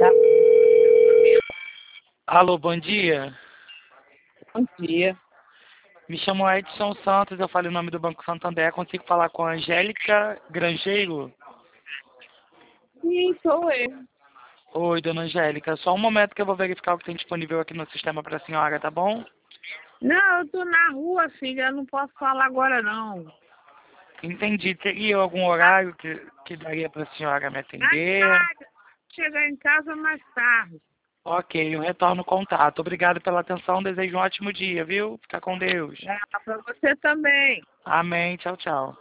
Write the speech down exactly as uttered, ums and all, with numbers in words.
Tá. Alô, bom dia. Bom dia. Me chamo Edson Santos, eu falo em nome do Banco Santander. Consigo falar com a Angélica Grangeiro? Sim, sou eu. Oi, dona Angélica. Só um momento que eu vou verificar o que tem disponível aqui no sistema para a senhora, tá bom? Não, eu tô na rua, filha. Eu não posso falar agora, não. Entendi. Teria algum horário que, que daria para a senhora me Mais atender? tarde. Chegar em casa mais tarde. Ok, eu retorno o contato. Obrigado pela atenção. Desejo um ótimo dia, viu? Fica com Deus. Ah, pra você também. Amém. Tchau, tchau.